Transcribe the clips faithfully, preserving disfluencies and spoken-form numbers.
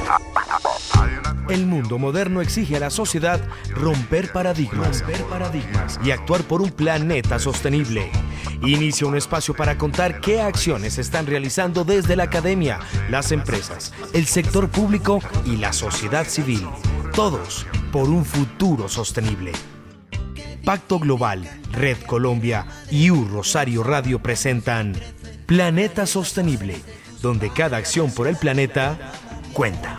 El mundo moderno exige a la sociedad romper paradigmas, romper paradigmas y actuar por un planeta sostenible. Inicia un espacio para contar qué acciones se están realizando desde la academia, las empresas, el sector público y la sociedad civil. Todos por un futuro sostenible. Pacto Global, Red Colombia y U Rosario Radio presentan Planeta Sostenible, donde cada acción por el planeta cuenta.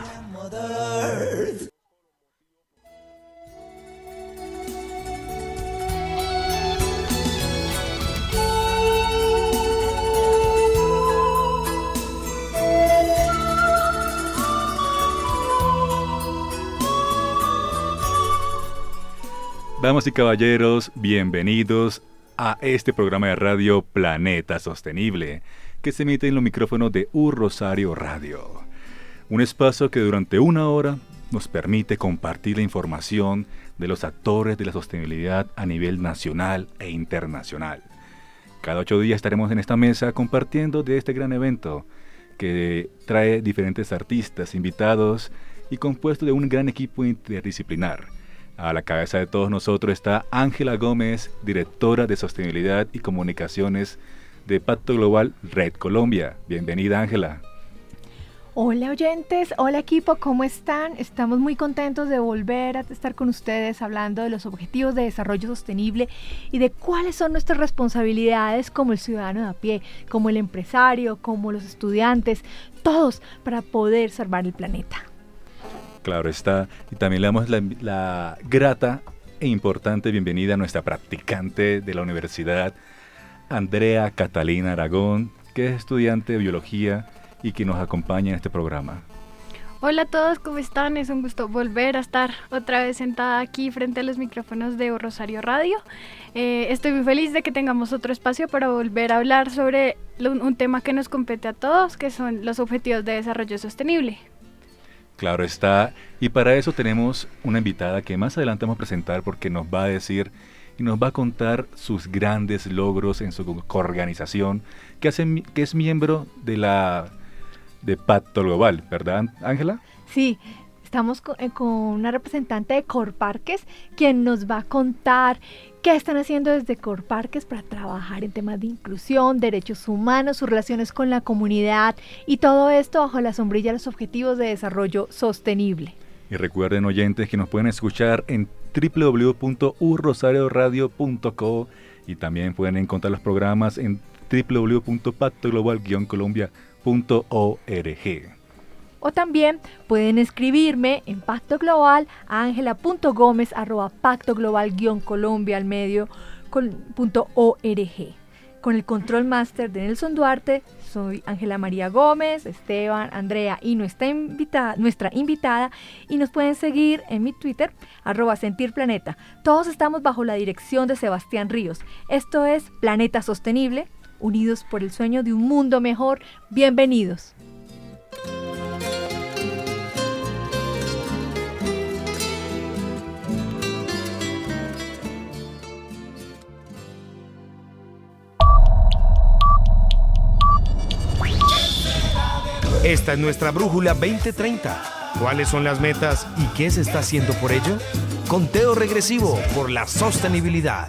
Damas y caballeros, bienvenidos a este programa de radio Planeta Sostenible, que se emite en los micrófonos de U Rosario Radio. Un espacio que durante una hora nos permite compartir la información de los actores de la sostenibilidad a nivel nacional e internacional. Cada ocho días estaremos en esta mesa compartiendo de este gran evento que trae diferentes artistas, invitados y compuesto de un gran equipo interdisciplinar. A la cabeza de todos nosotros está Ángela Gómez, directora de Sostenibilidad y Comunicaciones de Pacto Global Red Colombia. Bienvenida, Ángela. Hola oyentes, hola equipo, ¿cómo están? Estamos muy contentos de volver a estar con ustedes hablando de los objetivos de desarrollo sostenible y de cuáles son nuestras responsabilidades como el ciudadano de a pie, como el empresario, como los estudiantes, todos para poder salvar el planeta. Claro está, y también le damos la, la grata e importante bienvenida a nuestra practicante de la universidad, Andrea Catalina Aragón, que es estudiante de biología y que nos acompaña en este programa. Hola a todos, ¿cómo están? Es un gusto volver a estar otra vez sentada aquí frente a los micrófonos de Rosario Radio. Eh, estoy muy feliz de que tengamos otro espacio para volver a hablar sobre lo, un tema que nos compete a todos, que son los Objetivos de Desarrollo Sostenible. Claro está, y para eso tenemos una invitada que más adelante vamos a presentar porque nos va a decir y nos va a contar sus grandes logros en su organización, que, hace, que es miembro de la de Pacto Global, ¿verdad, Ángela? Sí, estamos con, eh, con una representante de Corparques, quien nos va a contar qué están haciendo desde Corparques para trabajar en temas de inclusión, derechos humanos, sus relaciones con la comunidad y todo esto bajo la sombrilla de los Objetivos de Desarrollo Sostenible. Y recuerden, oyentes, que nos pueden escuchar en doble u doble u doble u punto u rosario radio punto co y también pueden encontrar los programas en doble u doble u doble u punto pacto global guion colombia punto org. O también pueden escribirme en Pacto Global a angela punto gomez arroba pacto global guion colombia al medio punto org. Con el control máster de Nelson Duarte, soy Ángela María Gómez, Esteban, Andrea y nuestra invitada, nuestra invitada, y nos pueden seguir en mi Twitter, arroba sentirplaneta. Todos estamos bajo la dirección de Sebastián Ríos. Esto es Planeta Sostenible, unidos por el sueño de un mundo mejor. Bienvenidos. Esta es nuestra brújula veinte treinta. ¿Cuáles son las metas y qué se está haciendo por ello? Conteo regresivo por la sostenibilidad.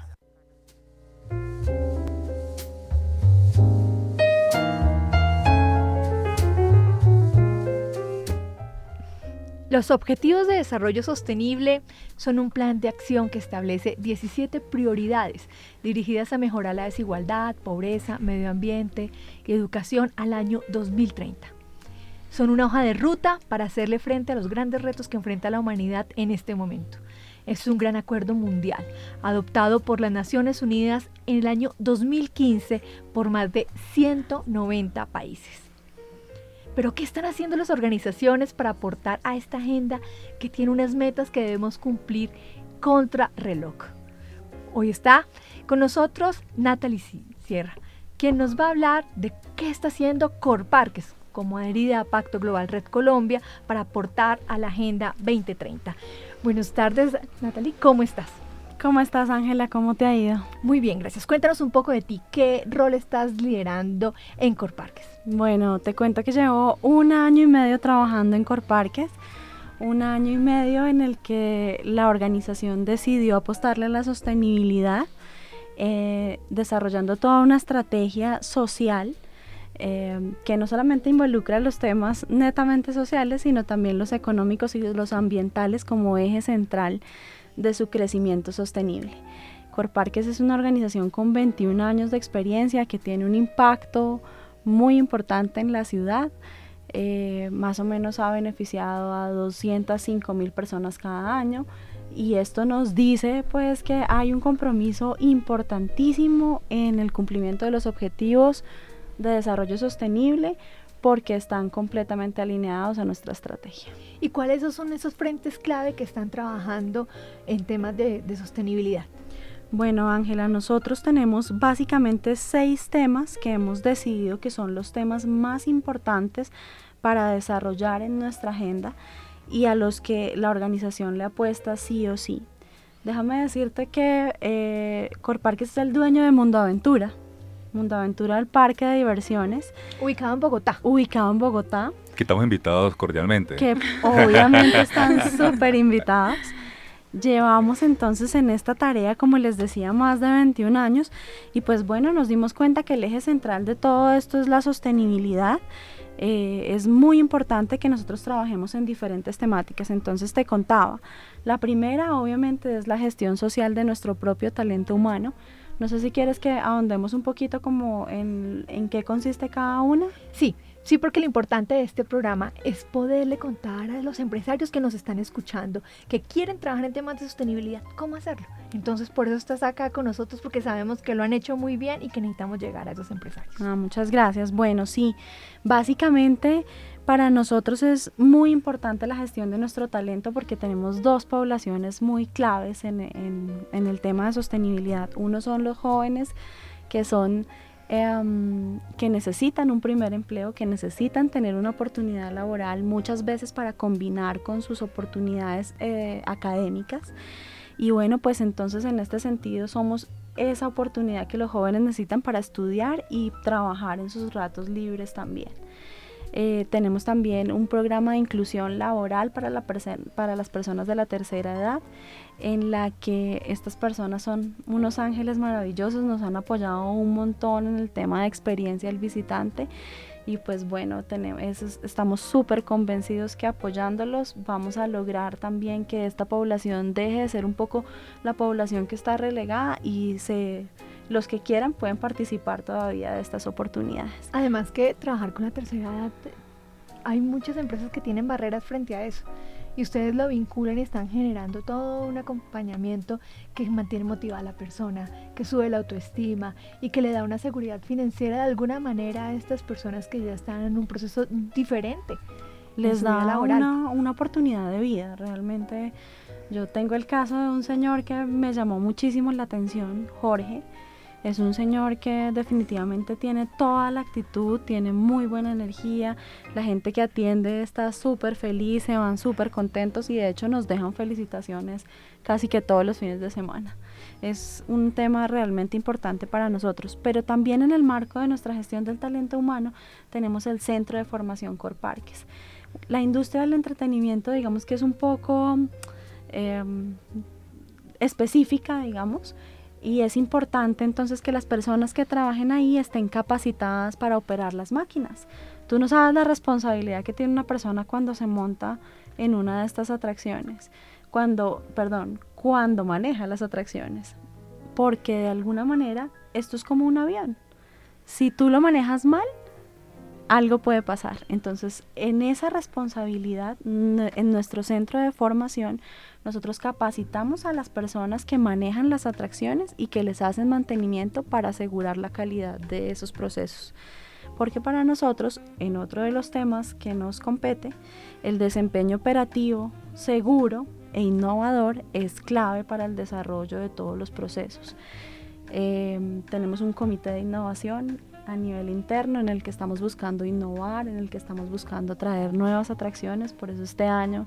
Los Objetivos de Desarrollo Sostenible son un plan de acción que establece diecisiete prioridades dirigidas a mejorar la desigualdad, pobreza, medio ambiente y educación al año dos mil treinta. Son una hoja de ruta para hacerle frente a los grandes retos que enfrenta la humanidad en este momento. Es un gran acuerdo mundial, adoptado por las Naciones Unidas en el año dos mil quince por más de ciento noventa países. Pero ¿qué están haciendo las organizaciones para aportar a esta agenda que tiene unas metas que debemos cumplir contra reloj? Hoy está con nosotros Natalie Sierra, quien nos va a hablar de qué está haciendo Corparques como adherida a Pacto Global Red Colombia para aportar a la Agenda veinte treinta. Buenas tardes, Natalie, ¿cómo estás? ¿Cómo estás, Ángela? ¿Cómo te ha ido? Muy bien, gracias. Cuéntanos un poco de ti. ¿Qué rol estás liderando en Corparques? Bueno, te cuento que llevo un año y medio trabajando en Corparques. Un año y medio en el que la organización decidió apostarle a la sostenibilidad, eh, desarrollando toda una estrategia social eh, que no solamente involucra los temas netamente sociales, sino también los económicos y los ambientales como eje central de su crecimiento sostenible. Corparques es una organización con veintiún años de experiencia que tiene un impacto muy importante en la ciudad. Eh, más o menos ha beneficiado a doscientas cinco mil personas cada año, y esto nos dice pues que hay un compromiso importantísimo en el cumplimiento de los objetivos de desarrollo sostenible, porque están completamente alineados a nuestra estrategia. ¿Y cuáles son esos frentes clave que están trabajando en temas de, de sostenibilidad? Bueno, Ángela, nosotros tenemos básicamente seis temas que hemos decidido que son los temas más importantes para desarrollar en nuestra agenda y a los que la organización le apuesta sí o sí. Déjame decirte que eh, Corparques es el dueño de Mundo Aventura. Mundo Aventura, el parque de diversiones. Ubicado en Bogotá. Ubicado en Bogotá. Que estamos invitados cordialmente. Que obviamente están súper invitados. Llevamos entonces en esta tarea, como les decía, más de veintiún años, y pues bueno, nos dimos cuenta que el eje central de todo esto es la sostenibilidad. Eh, es muy importante que nosotros trabajemos en diferentes temáticas. Entonces te contaba, la primera obviamente es la gestión social de nuestro propio talento humano. No sé si quieres que ahondemos un poquito como en, en qué consiste cada una. Sí, sí, porque lo importante de este programa es poderle contar a los empresarios que nos están escuchando, que quieren trabajar en temas de sostenibilidad, cómo hacerlo. Entonces, por eso estás acá con nosotros, porque sabemos que lo han hecho muy bien y que necesitamos llegar a esos empresarios. Ah, muchas gracias. Bueno, sí, básicamente para nosotros es muy importante la gestión de nuestro talento, porque tenemos dos poblaciones muy claves en, en, en el tema de sostenibilidad. Uno son los jóvenes, que son eh, que necesitan un primer empleo, que necesitan tener una oportunidad laboral, muchas veces para combinar con sus oportunidades eh, académicas. Y bueno, pues entonces en este sentido somos esa oportunidad que los jóvenes necesitan para estudiar y trabajar en sus ratos libres también. Eh, tenemos también un programa de inclusión laboral para, la para las personas de la tercera edad, en la que estas personas son unos ángeles maravillosos, nos han apoyado un montón en el tema de experiencia del visitante, y pues bueno, tenemos, es, estamos súper convencidos que apoyándolos vamos a lograr también que esta población deje de ser un poco la población que está relegada, y se... los que quieran pueden participar todavía de estas oportunidades. Además que trabajar con la tercera edad, hay muchas empresas que tienen barreras frente a eso, y ustedes lo vinculan y están generando todo un acompañamiento que mantiene motivada a la persona, que sube la autoestima y que le da una seguridad financiera de alguna manera a estas personas que ya están en un proceso diferente. Les da una, una oportunidad de vida. Realmente yo tengo el caso de un señor que me llamó muchísimo la atención, Jorge. Es un señor que definitivamente tiene toda la actitud, tiene muy buena energía, la gente que atiende está súper feliz, se van súper contentos, y de hecho nos dejan felicitaciones casi que todos los fines de semana. Es un tema realmente importante para nosotros, pero también en el marco de nuestra gestión del talento humano tenemos el Centro de Formación Corparques. La industria del entretenimiento, digamos que es un poco eh, específica, digamos, y es importante entonces que las personas que trabajen ahí estén capacitadas para operar las máquinas. Tú no sabes la responsabilidad que tiene una persona cuando se monta en una de estas atracciones, cuando, perdón, cuando maneja las atracciones, porque de alguna manera esto es como un avión. Si tú lo manejas mal, algo puede pasar. Entonces, en esa responsabilidad, en nuestro centro de formación, nosotros capacitamos a las personas que manejan las atracciones y que les hacen mantenimiento para asegurar la calidad de esos procesos. Porque para nosotros, en otro de los temas que nos compete, el desempeño operativo, seguro e innovador es clave para el desarrollo de todos los procesos. Eh, tenemos un comité de innovación a nivel interno en el que estamos buscando innovar, en el que estamos buscando traer nuevas atracciones. Por eso este año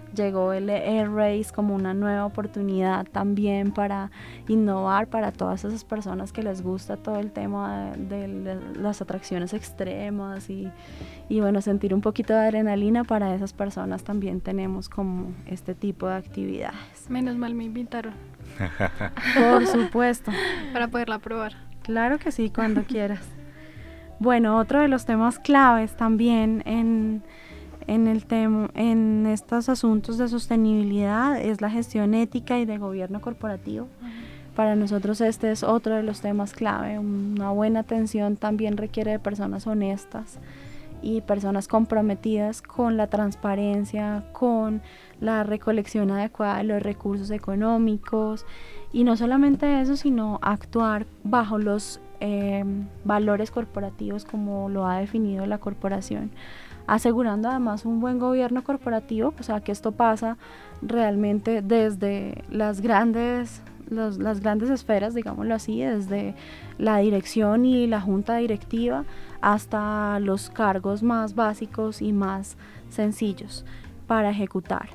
llegó el Air Race como una nueva oportunidad también para innovar para todas esas personas que les gusta todo el tema de, de las atracciones extremas y, y bueno, sentir un poquito de adrenalina. Para esas personas también tenemos como este tipo de actividades. Menos mal me invitaron. Por supuesto. Para poderla probar. Claro que sí, cuando quieras. Bueno, otro de los temas claves también en... En, el tema, en estos asuntos de sostenibilidad es la gestión ética y de gobierno corporativo. Uh-huh. Para nosotros este es otro de los temas clave. Una buena atención también requiere de personas honestas y personas comprometidas con la transparencia, con la recolección adecuada de los recursos económicos y no solamente eso, sino actuar bajo los eh, valores corporativos como lo ha definido la corporación, asegurando además un buen gobierno corporativo, o sea que esto pasa realmente desde las grandes, los, las grandes esferas, digámoslo así, desde la dirección y la junta directiva hasta los cargos más básicos y más sencillos para ejecutar.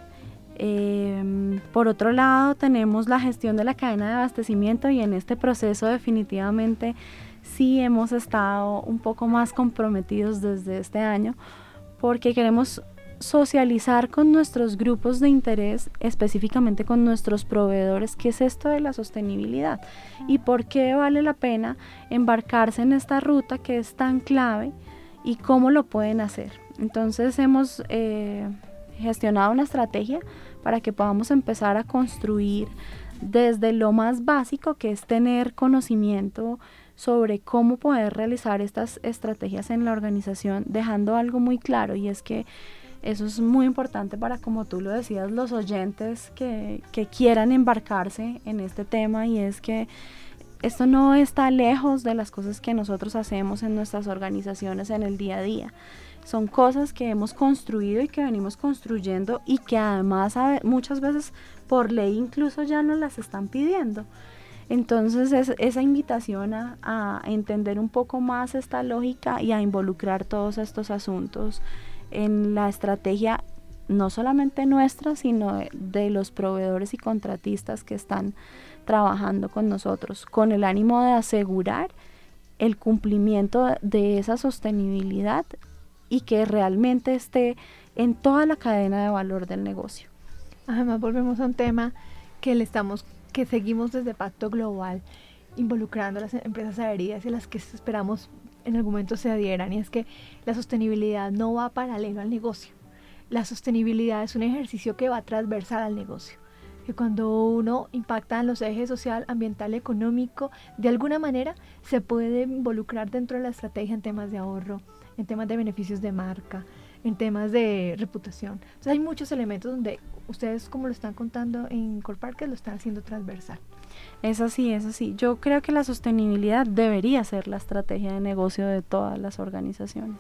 Eh, por otro lado tenemos la gestión de la cadena de abastecimiento y en este proceso definitivamente sí hemos estado un poco más comprometidos desde este año, porque queremos socializar con nuestros grupos de interés, específicamente con nuestros proveedores, qué es esto de la sostenibilidad y por qué vale la pena embarcarse en esta ruta que es tan clave y cómo lo pueden hacer. Entonces hemos eh, gestionado una estrategia para que podamos empezar a construir desde lo más básico, que es tener conocimiento sobre cómo poder realizar estas estrategias en la organización, dejando algo muy claro, y es que eso es muy importante para, como tú lo decías, los oyentes que, que quieran embarcarse en este tema, y es que esto no está lejos de las cosas que nosotros hacemos en nuestras organizaciones en el día a día. Son cosas que hemos construido y que venimos construyendo y que además muchas veces por ley incluso ya nos las están pidiendo. Entonces es esa invitación a, a entender un poco más esta lógica y a involucrar todos estos asuntos en la estrategia, no solamente nuestra, sino de, de los proveedores y contratistas que están trabajando con nosotros, con el ánimo de asegurar el cumplimiento de esa sostenibilidad y que realmente esté en toda la cadena de valor del negocio. Además volvemos a un tema que le estamos que seguimos desde Pacto Global involucrando a las empresas adheridas y a las que esperamos en algún momento se adhieran, y es que la sostenibilidad no va paralelo al negocio. La sostenibilidad es un ejercicio que va transversal al negocio, que cuando uno impacta en los ejes social, ambiental, económico, de alguna manera se puede involucrar dentro de la estrategia en temas de ahorro, en temas de beneficios de marca, en temas de reputación. Entonces hay muchos elementos donde ustedes, como lo están contando en Corparques, lo están haciendo transversal. Es así, es así. Yo creo que la sostenibilidad debería ser la estrategia de negocio de todas las organizaciones.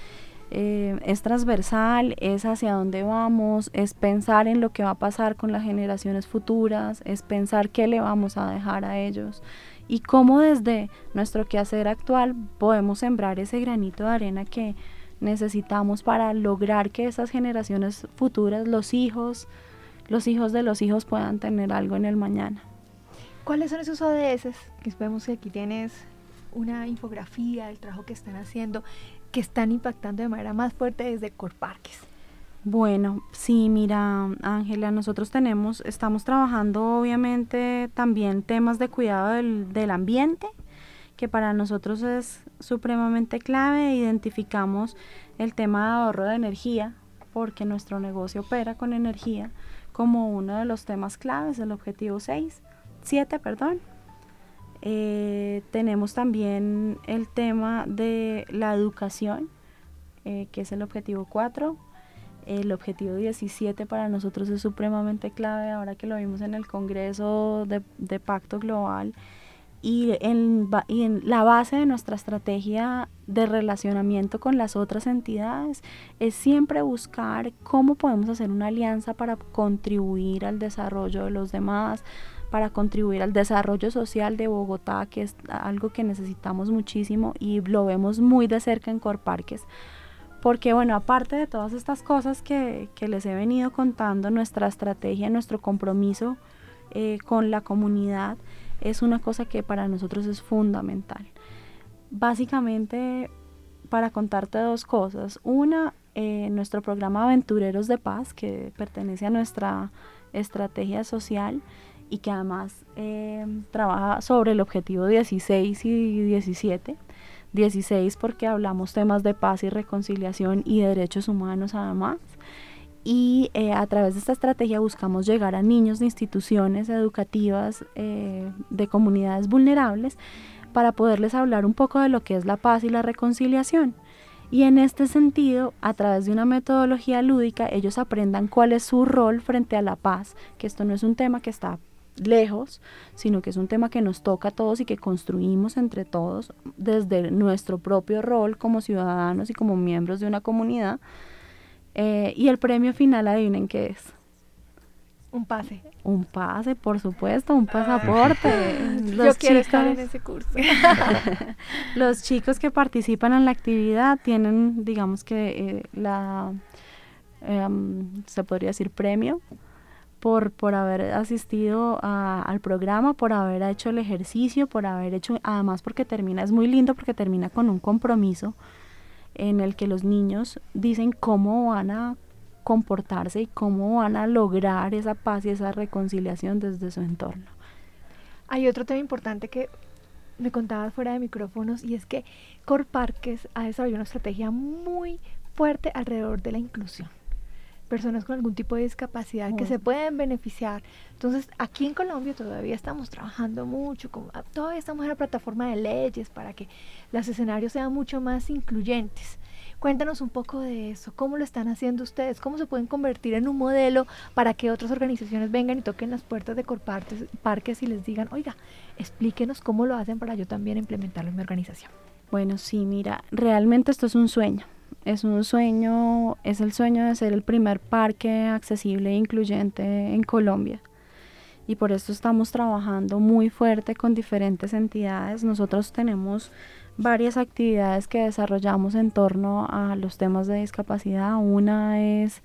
Eh, es transversal, es hacia dónde vamos, es pensar en lo que va a pasar con las generaciones futuras, es pensar qué le vamos a dejar a ellos y cómo desde nuestro quehacer actual podemos sembrar ese granito de arena que necesitamos para lograr que esas generaciones futuras, los hijos, los hijos de los hijos puedan tener algo en el mañana. ¿Cuáles son esos O D S? Que vemos que aquí tienes una infografía del trabajo que están haciendo, que están impactando de manera más fuerte desde Corparques. Bueno, sí, mira, Ángela, nosotros tenemos, estamos trabajando obviamente también temas de cuidado del, del ambiente, que para nosotros es supremamente clave. Identificamos el tema de ahorro de energía, porque nuestro negocio opera con energía, como uno de los temas claves, el objetivo seis, siete, perdón. Eh, tenemos también el tema de la educación, eh, que es el objetivo cuatro. El objetivo diecisiete para nosotros es supremamente clave, ahora que lo vimos en el Congreso de, de Pacto Global. Y en, y en la base de nuestra estrategia de relacionamiento con las otras entidades es siempre buscar cómo podemos hacer una alianza para contribuir al desarrollo de los demás, para contribuir al desarrollo social de Bogotá, que es algo que necesitamos muchísimo y lo vemos muy de cerca en Corparques, porque bueno, aparte de todas estas cosas que, que les he venido contando, nuestra estrategia, nuestro compromiso eh, con la comunidad es una cosa que para nosotros es fundamental. Básicamente, para contarte dos cosas. Una, eh, nuestro programa Aventureros de Paz, que pertenece a nuestra estrategia social y que además eh, trabaja sobre el objetivo dieciséis y diecisiete. dieciséis porque hablamos temas de paz y reconciliación y derechos humanos además. Y eh, a través de esta estrategia buscamos llegar a niños de instituciones educativas eh, de comunidades vulnerables para poderles hablar un poco de lo que es la paz y la reconciliación. Y en este sentido, a través de una metodología lúdica, ellos aprendan cuál es su rol frente a la paz, que esto no es un tema que está lejos, sino que es un tema que nos toca a todos y que construimos entre todos desde nuestro propio rol como ciudadanos y como miembros de una comunidad. Eh, y el premio final, adivinen qué es. Un pase. Un pase, por supuesto, un pasaporte. Los Yo quiero chicos, estar en ese curso. Los chicos que participan en la actividad tienen, digamos que eh, la, eh, se podría decir premio por, por haber asistido a, al programa, por haber hecho el ejercicio, por haber hecho, además porque termina, es muy lindo porque termina con un compromiso en el que los niños dicen cómo van a comportarse y cómo van a lograr esa paz y esa reconciliación desde su entorno. Hay otro tema importante que me contabas fuera de micrófonos y es que Corparques ha desarrollado una estrategia muy fuerte alrededor de la inclusión. Personas con algún tipo de discapacidad oh. que se pueden beneficiar. Entonces, aquí en Colombia todavía estamos trabajando mucho, con, todavía estamos en la plataforma de leyes para que los escenarios sean mucho más incluyentes. Cuéntanos un poco de eso, cómo lo están haciendo ustedes, cómo se pueden convertir en un modelo para que otras organizaciones vengan y toquen las puertas de Corparques parques y les digan, oiga, explíquenos cómo lo hacen para yo también implementarlo en mi organización. Bueno, sí, mira, realmente esto es un sueño. Es un sueño, es el sueño de ser el primer parque accesible e incluyente en Colombia. Y por eso estamos trabajando muy fuerte con diferentes entidades. Nosotros tenemos varias actividades que desarrollamos en torno a los temas de discapacidad. Una es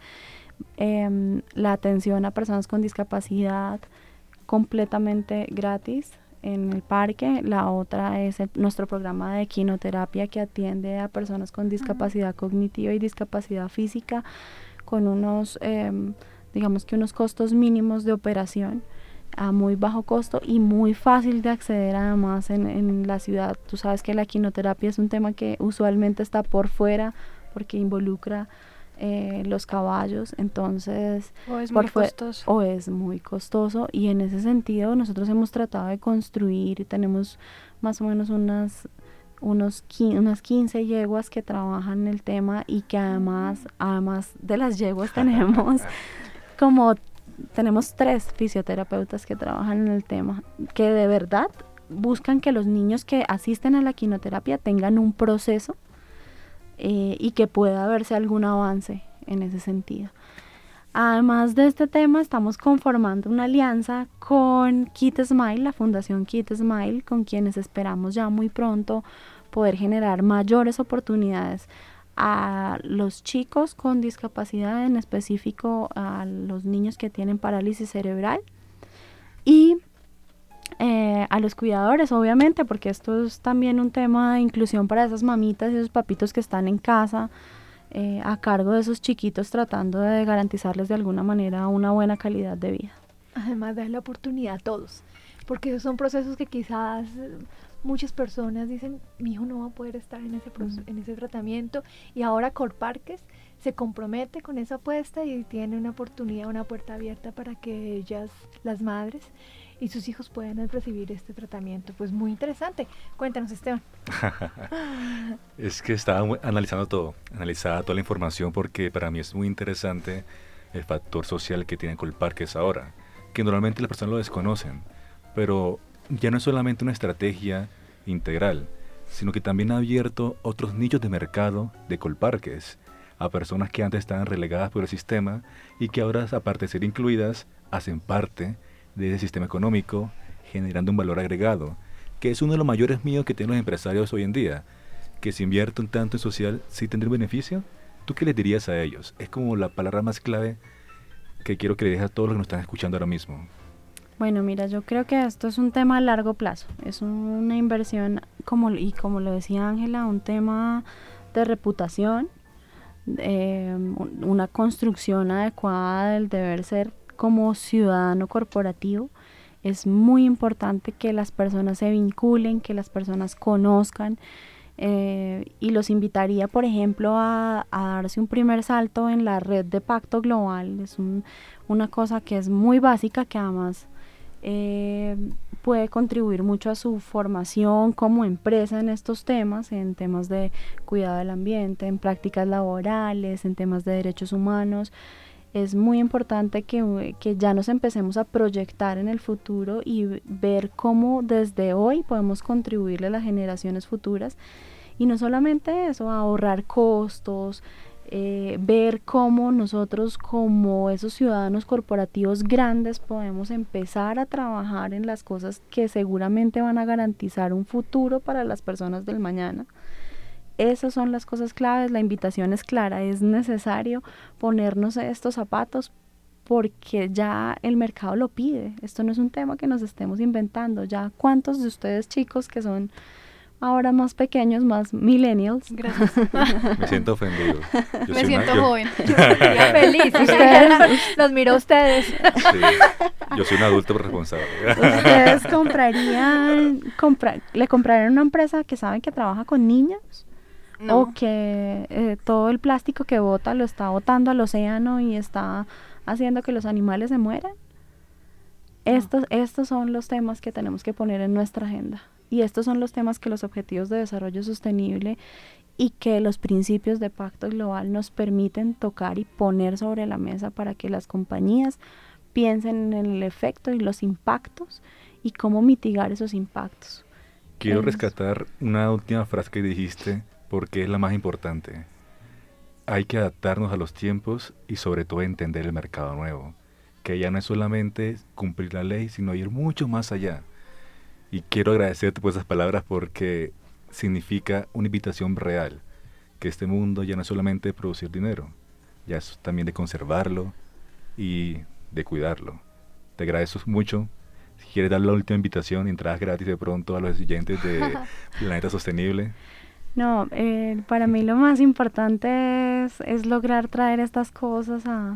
eh, la atención a personas con discapacidad completamente gratis en el parque. La otra es el, nuestro programa de equinoterapia que atiende a personas con discapacidad uh-huh. cognitiva y discapacidad física con unos, eh, digamos que unos costos mínimos de operación a muy bajo costo y muy fácil de acceder además en, en la ciudad. Tú sabes que la equinoterapia es un tema que usualmente está por fuera porque involucra Eh, los caballos, entonces o es por muy fue, costoso o es muy costoso y en ese sentido nosotros hemos tratado de construir, tenemos más o menos unas unos unas quince yeguas que trabajan en el tema y que además además de las yeguas tenemos como tenemos tres fisioterapeutas que trabajan en el tema que de verdad buscan que los niños que asisten a la equinoterapia tengan un proceso Eh, y que pueda verse algún avance en ese sentido. Además de este tema, estamos conformando una alianza con Kit Smile, la Fundación Kit Smile, con quienes esperamos ya muy pronto poder generar mayores oportunidades a los chicos con discapacidad, en específico a los niños que tienen parálisis cerebral y Eh, a los cuidadores, obviamente, porque esto es también un tema de inclusión para esas mamitas y esos papitos que están en casa eh, a cargo de esos chiquitos, tratando de garantizarles de alguna manera una buena calidad de vida. Además, dar la oportunidad a todos, porque esos son procesos que quizás muchas personas dicen, mi hijo no va a poder estar en ese, proceso, mm. en ese tratamiento, y ahora Corparques se compromete con esa apuesta y tiene una oportunidad, una puerta abierta para que ellas, las madres, y sus hijos pueden recibir este tratamiento. Pues muy interesante. Cuéntanos, Esteban. Es que estaba analizando todo, analizaba toda la información porque para mí es muy interesante el factor social que tienen Corparques ahora, que normalmente las personas lo desconocen, pero ya no es solamente una estrategia integral, sino que también ha abierto otros nichos de mercado de Corparques a personas que antes estaban relegadas por el sistema y que ahora, aparte de ser incluidas, hacen parte de ese sistema económico, generando un valor agregado, que es uno de los mayores miedos que tienen los empresarios hoy en día, que si invierten tanto en social, ¿sí tendrá un beneficio? ¿Tú qué les dirías a ellos? Es como la palabra más clave que quiero que le dejes a todos los que nos están escuchando ahora mismo. Bueno, mira, yo creo que esto es un tema a largo plazo, es una inversión, como y como lo decía Ángela, un tema de reputación, eh, una construcción adecuada del deber ser como ciudadano corporativo. Es muy importante que las personas se vinculen, que las personas conozcan, eh, y los invitaría, por ejemplo, a, a darse un primer salto en la red de Pacto Global. Es un, una cosa que es muy básica, que además Eh, puede contribuir mucho a su formación como empresa en estos temas, en temas de cuidado del ambiente, en prácticas laborales, en temas de derechos humanos. Es muy importante que, que ya nos empecemos a proyectar en el futuro y ver cómo desde hoy podemos contribuirle a las generaciones futuras, y no solamente eso, ahorrar costos, Eh, ver cómo nosotros como esos ciudadanos corporativos grandes podemos empezar a trabajar en las cosas que seguramente van a garantizar un futuro para las personas del mañana. Esas son las cosas claves. La invitación es clara, es necesario ponernos estos zapatos porque ya el mercado lo pide. Esto no es un tema que nos estemos inventando. Ya cuántos de ustedes, chicos, que son ahora más pequeños, más millennials. Gracias. Me siento ofendido. Yo Me siento una, yo, joven. Feliz. Ustedes, los miro a ustedes. Sí, yo soy un adulto responsable. ¿Ustedes comprarían, compra, le comprarían una empresa que saben que trabaja con niños? No. ¿O que eh, todo el plástico que bota lo está botando al océano y está haciendo que los animales se mueran? Estos, estos son los temas que tenemos que poner en nuestra agenda. Y estos son los temas que los Objetivos de Desarrollo Sostenible y que los principios de Pacto Global nos permiten tocar y poner sobre la mesa para que las compañías piensen en el efecto y los impactos y cómo mitigar esos impactos. Quiero Es... rescatar una última frase que dijiste porque es la más importante. Hay que adaptarnos a los tiempos y sobre todo entender el mercado nuevo, que ya no es solamente cumplir la ley, sino ir mucho más allá. Y quiero agradecerte por esas palabras porque significa una invitación real, que este mundo ya no es solamente de producir dinero, ya es también de conservarlo y de cuidarlo. Te agradezco mucho. Si quieres dar la última invitación, entradas gratis de pronto a los oyentes de Planeta Sostenible. No, eh, para mí lo más importante es, es lograr traer estas cosas a,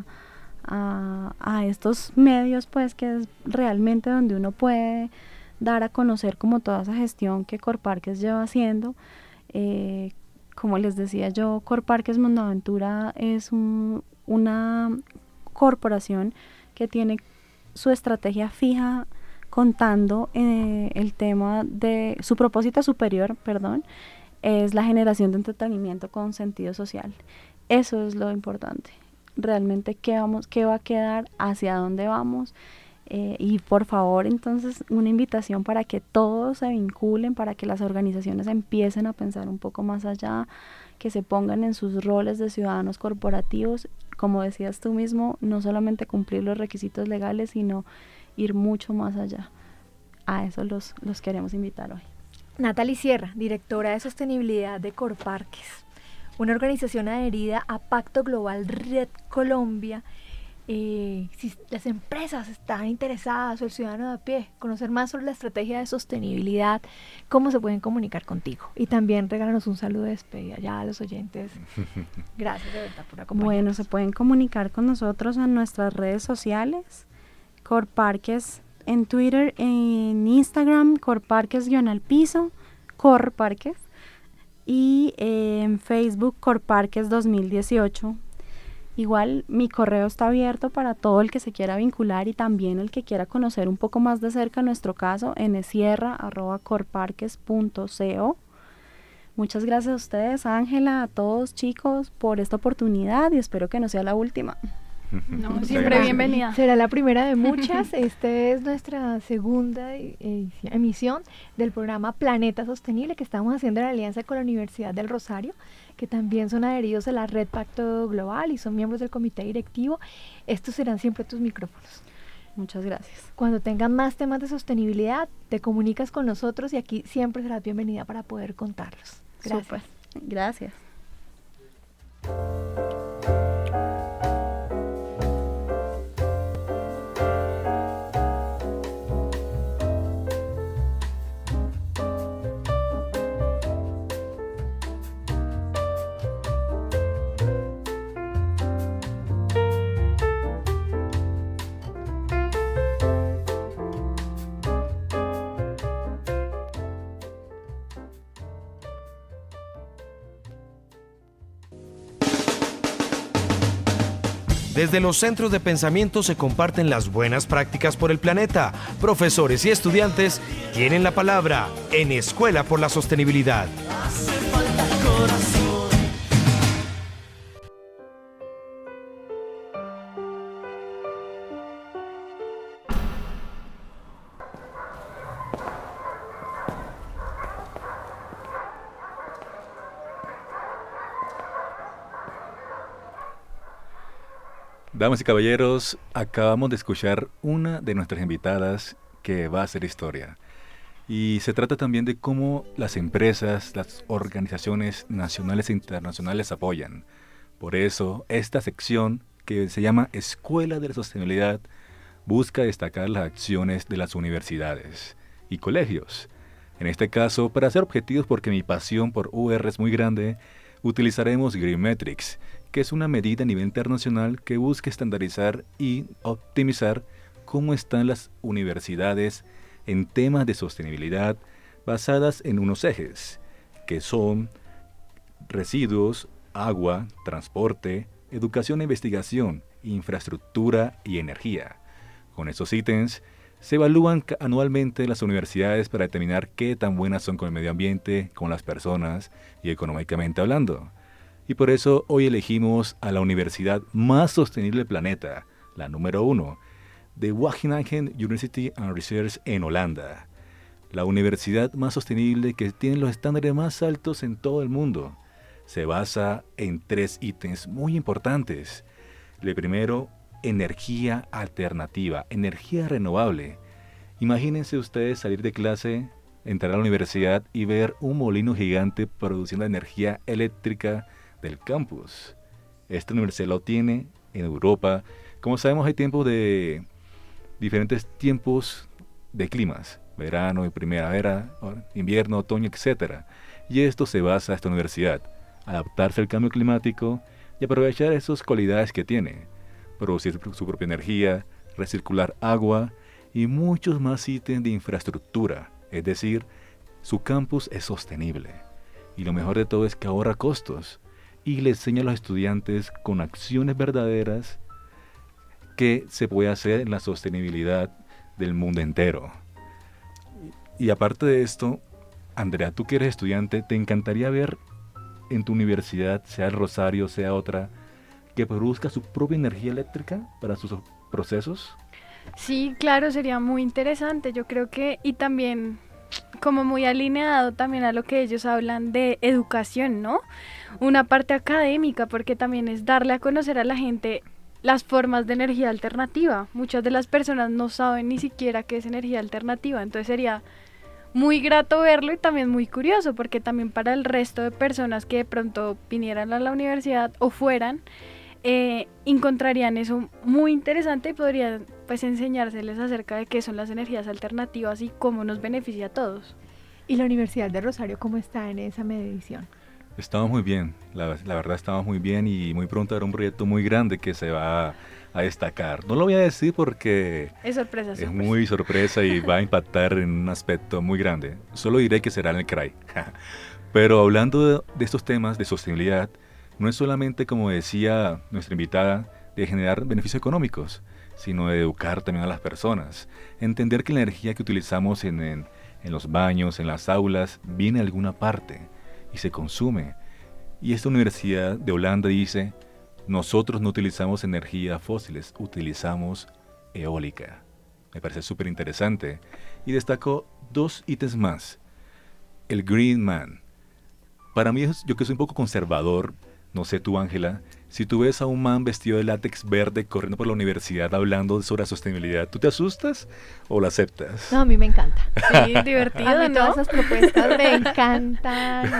a, a estos medios, pues que es realmente donde uno puede dar a conocer como toda esa gestión que Corparques lleva haciendo. Eh, como les decía yo, Corparques Mundoaventura es un, una corporación que tiene su estrategia fija contando eh, el tema de su propósito superior, perdón, es la generación de entretenimiento con sentido social. Eso es lo importante. Realmente qué vamos, qué va a quedar, hacia dónde vamos. Eh, y por favor, entonces, una invitación para que todos se vinculen, para que las organizaciones empiecen a pensar un poco más allá, que se pongan en sus roles de ciudadanos corporativos, como decías tú mismo, no solamente cumplir los requisitos legales, sino ir mucho más allá. A eso los, los queremos invitar hoy. Natalie Sierra, directora de sostenibilidad de Corparques, una organización adherida a Pacto Global Red Colombia. Eh, si las empresas están interesadas o el ciudadano de a pie, conocer más sobre la estrategia de sostenibilidad, ¿cómo se pueden comunicar contigo? Y también regálanos un saludo de despedida ya a los oyentes. Gracias de verdad por acompañarnos. Bueno, se pueden comunicar con nosotros en nuestras redes sociales, Corparques en Twitter, en Instagram, Corparques-al piso, Corparques, y eh, en Facebook, Corparques dos mil dieciocho. Igual mi correo está abierto para todo el que se quiera vincular y también el que quiera conocer un poco más de cerca nuestro caso en sierra arroba corparques punto co. Muchas gracias a ustedes, Ángela, a todos chicos por esta oportunidad y espero que no sea la última. No, siempre bienvenida. Será la primera de muchas. Esta es nuestra segunda e- emisión del programa Planeta Sostenible que estamos haciendo en alianza con la Universidad del Rosario, que también son adheridos a la Red Pacto Global y son miembros del comité directivo. Estos serán siempre tus micrófonos. Muchas gracias. Cuando tengan más temas de sostenibilidad, te comunicas con nosotros y aquí siempre serás bienvenida para poder contarlos. Gracias. Súper. Gracias. Desde los centros de pensamiento se comparten las buenas prácticas por el planeta. Profesores y estudiantes tienen la palabra en Escuela por la Sostenibilidad. Hace falta corazón. Damas y caballeros, acabamos de escuchar una de nuestras invitadas que va a hacer historia. Y se trata también de cómo las empresas, las organizaciones nacionales e internacionales apoyan. Por eso, esta sección, que se llama Escuela de la Sostenibilidad, busca destacar las acciones de las universidades y colegios. En este caso, para ser objetivos, porque mi pasión por U R es muy grande, utilizaremos Green Metrics, que es una medida a nivel internacional que busca estandarizar y optimizar cómo están las universidades en temas de sostenibilidad basadas en unos ejes, que son residuos, agua, transporte, educación e investigación, infraestructura y energía. Con estos ítems se evalúan anualmente las universidades para determinar qué tan buenas son con el medio ambiente, con las personas y económicamente hablando. Y por eso hoy elegimos a la universidad más sostenible del planeta, la número uno, de Wageningen University and Research en Holanda. La universidad más sostenible que tiene los estándares más altos en todo el mundo. Se basa en tres ítems muy importantes. El primero, energía alternativa, energía renovable. Imagínense ustedes salir de clase, entrar a la universidad y ver un molino gigante produciendo energía eléctrica del campus. Esta universidad lo tiene en Europa. Como sabemos, hay tiempos de diferentes tiempos de climas, verano y primavera, invierno, otoño, etcétera. Y esto se basa en esta universidad, adaptarse al cambio climático y aprovechar esas cualidades que tiene, producir su propia energía, recircular agua y muchos más ítems de infraestructura. Es decir, su campus es sostenible. Y lo mejor de todo es que ahorra costos y le enseña a los estudiantes con acciones verdaderas que se puede hacer en la sostenibilidad del mundo entero. Y aparte de esto, Andrea, tú que eres estudiante, ¿te encantaría ver en tu universidad, sea el Rosario, sea otra, que produzca su propia energía eléctrica para sus procesos? Sí, claro, sería muy interesante, yo creo que, y también como muy alineado también a lo que ellos hablan de educación, ¿no? Una parte académica, porque también es darle a conocer a la gente las formas de energía alternativa. Muchas de las personas no saben ni siquiera qué es energía alternativa, entonces sería muy grato verlo y también muy curioso, porque también para el resto de personas que de pronto vinieran a la universidad o fueran, eh, encontrarían eso muy interesante y podrían pues enseñárseles acerca de qué son las energías alternativas y cómo nos beneficia a todos. ¿Y la Universidad de Rosario cómo está en esa medición? Estamos muy bien, la, la verdad estamos muy bien y muy pronto habrá un proyecto muy grande que se va a, a destacar. No lo voy a decir porque es sorpresa, es sorpresa. muy sorpresa y va a impactar en un aspecto muy grande. Solo diré que será en el C R A I. Pero hablando de, de estos temas de sostenibilidad, no es solamente, como decía nuestra invitada, de generar beneficios económicos, sino de educar también a las personas. Entender que la energía que utilizamos en, en, en los baños, en las aulas, viene de alguna parte y se consume. Y esta universidad de Holanda dice, nosotros no utilizamos energías fósiles, utilizamos eólica. Me parece súper interesante. Y destaco dos ítems más. El Green Man. Para mí, yo que soy un poco conservador, No sé tú, Ángela, si tú ves a un man vestido de látex verde corriendo por la universidad hablando sobre la sostenibilidad, ¿tú te asustas o lo aceptas? No, a mí me encanta. Sí, divertido, A mí ¿no? todas esas propuestas me encantan.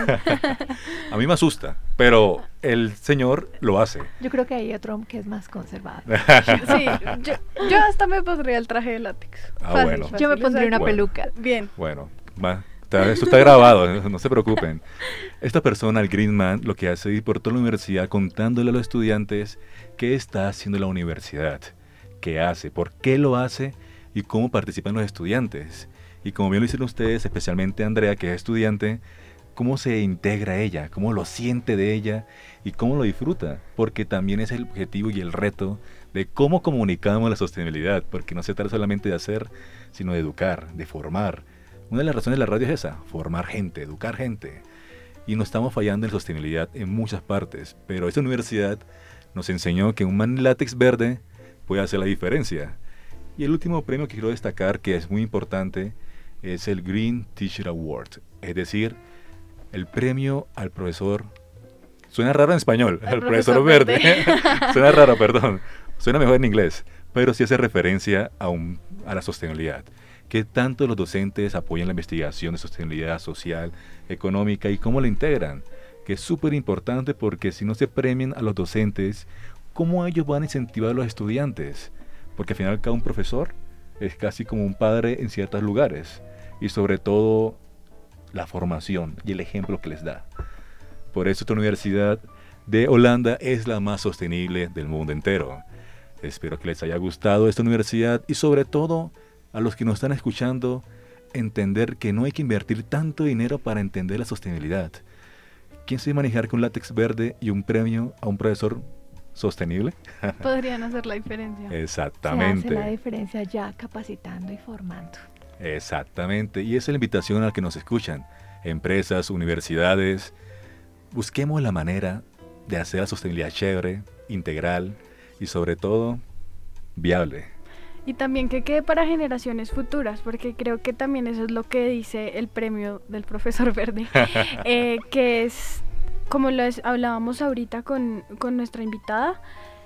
A mí me asusta, pero el señor lo hace. Yo creo que hay otro que es más conservador. Sí, yo, yo hasta me pondría el traje de látex. Ah, Fácil, bueno. fácil, Yo me o pondría sea, una Bueno. peluca. Bien. Bueno, va, está- esto está grabado, no se preocupen. Esta persona, el Green Man, lo que hace es ir por toda la universidad contándole a los estudiantes qué está haciendo la universidad, qué hace, por qué lo hace y cómo participan los estudiantes. Y como bien lo hicieron ustedes, especialmente Andrea, que es estudiante, cómo se integra ella, cómo lo siente de ella y cómo lo disfruta, porque también es el objetivo y el reto de cómo comunicamos la sostenibilidad, porque no se trata solamente de hacer, sino de educar, de formar. Una de las razones de la radio es esa, formar gente, educar gente. Y no estamos fallando en sostenibilidad en muchas partes, pero esta universidad nos enseñó que un man en látex verde puede hacer la diferencia. Y el último premio que quiero destacar, que es muy importante, es el Green Teacher Award, es decir, el premio al profesor. Suena raro en español, Al al profesor, profesor verde. verde. Suena raro, perdón. Suena mejor en inglés, pero sí hace referencia a, un, a la sostenibilidad. Que tanto los docentes apoyan la investigación de sostenibilidad social, económica y cómo la integran. Que es súper importante porque si no se premian a los docentes, ¿cómo ellos van a incentivar a los estudiantes? Porque al final cada un profesor es casi como un padre en ciertos lugares. Y sobre todo la formación y el ejemplo que les da. Por eso esta universidad de Holanda es la más sostenible del mundo entero. Espero que les haya gustado esta universidad y sobre todo a los que nos están escuchando, entender que no hay que invertir tanto dinero para entender la sostenibilidad. ¿Quién se va a manejar con látex verde y un premio a un profesor sostenible? Podrían hacer la diferencia. Exactamente. Se hace la diferencia ya capacitando y formando. Exactamente, y esa es la invitación a la que nos escuchan, empresas, universidades. Busquemos la manera de hacer la sostenibilidad chévere, integral y sobre todo viable. Y también que quede para generaciones futuras, porque creo que también eso es lo que dice el premio del profesor Verde, eh, que es, como lo es- hablábamos ahorita con, con nuestra invitada,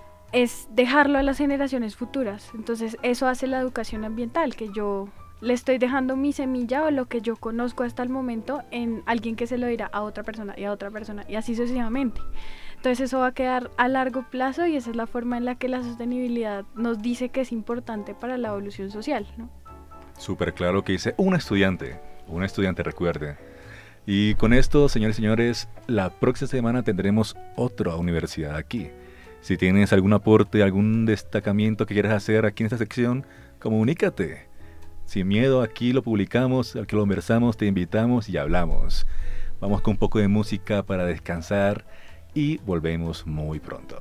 es dejarlo a las generaciones futuras. Entonces eso hace la educación ambiental, que yo le estoy dejando mi semilla o lo que yo conozco hasta el momento en alguien que se lo dirá a otra persona y a otra persona y así sucesivamente. Entonces eso va a quedar a largo plazo y esa es la forma en la que la sostenibilidad nos dice que es importante para la evolución social, ¿no? Súper claro que dice un estudiante, un estudiante recuerde. Y con esto, señores y señores, la próxima semana tendremos otra universidad aquí. Si tienes algún aporte, algún destacamiento que quieras hacer aquí en esta sección, comunícate. Sin miedo, aquí lo publicamos, aquí lo conversamos, te invitamos y hablamos. Vamos con un poco de música para descansar y volvemos muy pronto.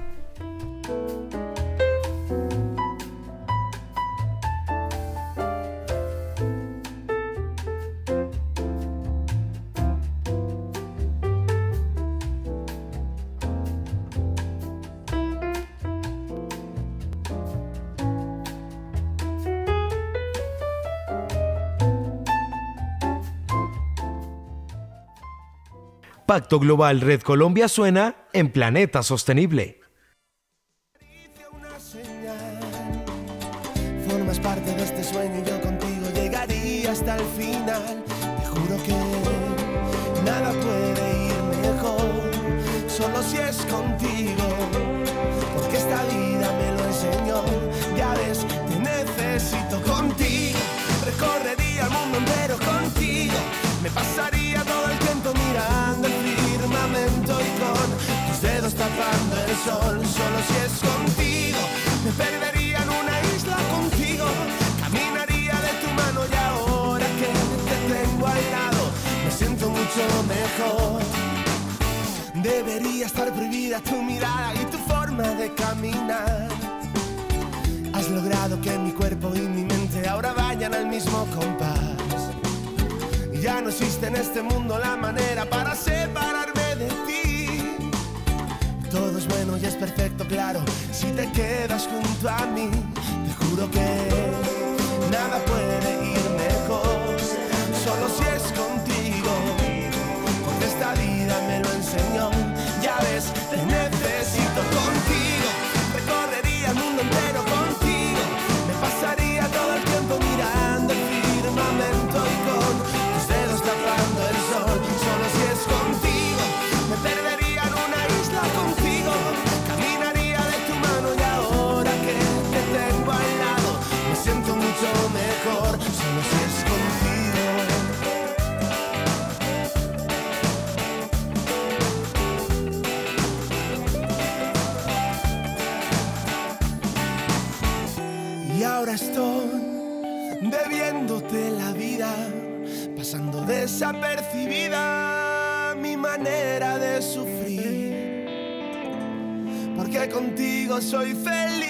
Pacto Global Red Colombia suena en Planeta Sostenible. Una señal. Formas parte de este sueño y yo contigo llegaría hasta el final. Te juro que nada puede ir mejor, solo si es contigo, porque esta vida me lo enseñó. Ya ves, te necesito contigo. Recorrería el mundo entero contigo. Me pasaría todo el tiempo mirando el firmamento y con tus dedos tapando el sol. Solo si es contigo. Me perdería en una isla contigo. Caminaría de tu mano y ahora que te tengo al lado me siento mucho mejor. Debería estar prohibida tu mirada y tu forma de caminar. Has logrado que mi cuerpo y mi mente ahora vayan al mismo compás. Ya no existe en este mundo la manera para separarme de ti. Todo es bueno y es perfecto, claro, si te quedas junto a mí. Te juro que nada puede ir mejor, solo si es contigo, porque esta vida me lo enseñó. Ya ves, estoy debiéndote la vida, pasando desapercibida mi manera de sufrir, porque contigo soy feliz.